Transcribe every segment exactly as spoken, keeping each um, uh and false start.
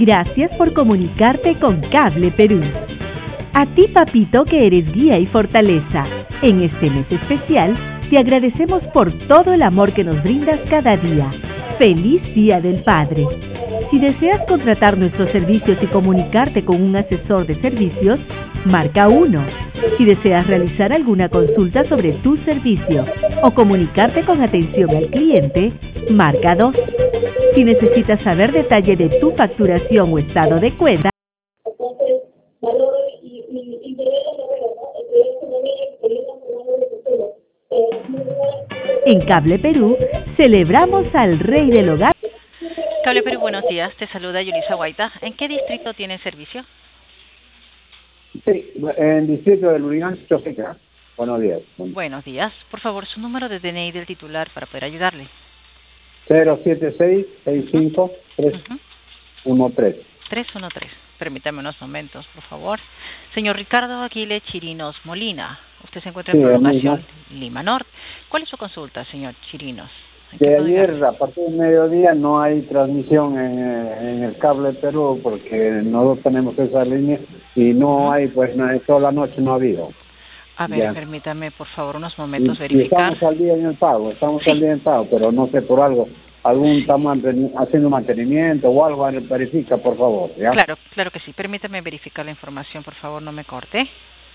Gracias por comunicarte con Cable Perú. A ti, papito, que eres guía y fortaleza. En este mes especial, te agradecemos por todo el amor que nos brindas cada día. ¡Feliz Día del Padre! Si deseas contratar nuestros servicios y comunicarte con un asesor de servicios, marca uno. Si deseas realizar alguna consulta sobre tu servicio o comunicarte con atención al cliente, marca dos. Si necesitas saber detalle de tu facturación o estado de cuenta, entonces valoro y, y, y te veo la carrera, ¿no? Experiencia de vida, experiencia formando de futuro. Eh, en Cable Perú celebramos al rey del hogar. Cable Perú, buenos días. Te saluda Yulisa Guaita. ¿En qué distrito tiene servicio? Sí, en el distrito de Lurigancho, Choqueca. Buenos días. Buenos días. Por favor, su número de D N I del titular para poder ayudarle. cero siete seis, seis cinco, tres uno tres. tres uno tres. Permítame unos momentos, por favor. Señor Ricardo Aguile Chirinos Molina. Usted se encuentra en Sí, prolongación Lima Norte. ¿Cuál es su consulta, señor Chirinos? De ayer, a partir del mediodía, no hay transmisión en, en el Cable Perú porque no tenemos esa línea y no hay, pues, no, toda la noche no ha habido. A ver, Ya. permítame, por favor, unos momentos Y, verificar. y estamos al día en el pago, estamos Sí. al día en el pago, pero no sé por algo, algún estamos haciendo mantenimiento o algo, verifica, por favor, ¿ya? Claro, claro que sí. Permítame verificar la información, por favor, no me corte.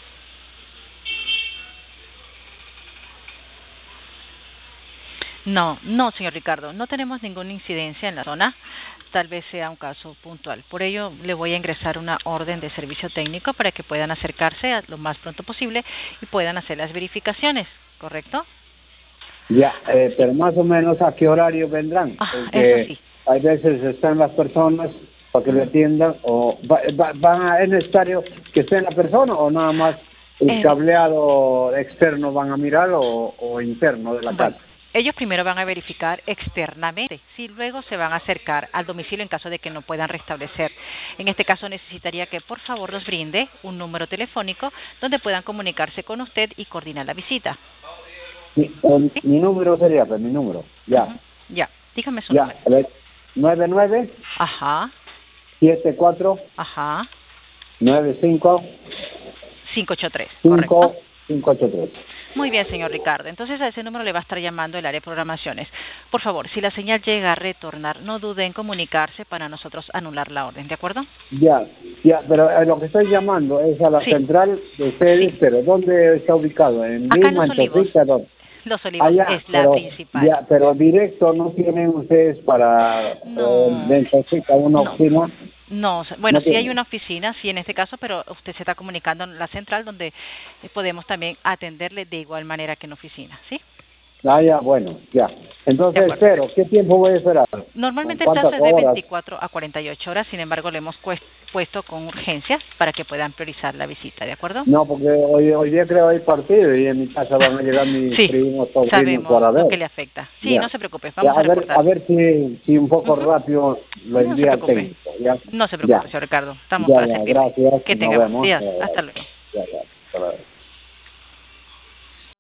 No, no, señor Ricardo, no tenemos ninguna incidencia en la zona, tal vez sea un caso puntual. Por ello, le voy a ingresar una orden de servicio técnico para que puedan acercarse a lo más pronto posible y puedan hacer las verificaciones, ¿correcto? Ya, eh, pero más o menos a qué horario vendrán, Ah, porque eso sí. hay veces están las personas para que le atiendan, o va, va, van a, es necesario que esté la persona o nada más el Eh, cableado externo van a mirar o, o interno de la Bueno, casa. ellos primero van a verificar externamente, si luego se van a acercar al domicilio en caso de que no puedan restablecer. En este caso necesitaría que por favor nos brinde un número telefónico donde puedan comunicarse con usted y coordinar la visita. Mi, el- ¿Sí? mi número sería, pues mi número, ya, Ujú. Ya, dígame su ya, número. nueve nueve Ajá, siete cuatro ajá, nueve cinco cinco ocho tres, cinco ¿correcto? cinco ocho tres. Muy bien, señor Ricardo. Entonces a ese número le va a estar llamando el área de programaciones. Por favor, si la señal llega a retornar, no dude en comunicarse para nosotros anular la orden, ¿de acuerdo? Ya, ya, pero eh, lo que estoy llamando es a la Sí. central de ustedes, Sí. pero ¿dónde está ubicado? ¿En Acá en Lima, Los en Olivos. Choqueca? ¿Dónde? Los Olivos Allá, es la pero, principal. ya, pero directo no tienen ustedes para No. eh, de Choqueca una No. oficina. No, bueno, No sí hay tienen. una oficina, sí en este caso, pero usted se está comunicando en la central donde eh, podemos también atenderle de igual manera que en oficina, ¿sí? Ah, ya, bueno, ya. De Entonces acuerdo. espero. ¿Qué tiempo voy a esperar? Normalmente el ¿Cuántas plazo es de horas? veinticuatro a cuarenta y ocho horas, sin embargo le hemos cues- puesto con urgencias para que puedan priorizar la visita, ¿de acuerdo? No, porque hoy, hoy día creo hay partido y en mi casa van a llegar mis Sí, primos, sobrinos sabemos para ver. lo que le afecta. Sí, Ya. no se preocupe, Ya, vamos a a ver, reportar. a ver si, si un poco Ujú. rápido lo No se envía al preocupe. técnico. ¿Ya? No se preocupe, Ya. señor Ricardo, estamos Ya, para ya, servirle. gracias. Que Nos tenga buen vemos. día. Ya, ya. Hasta luego.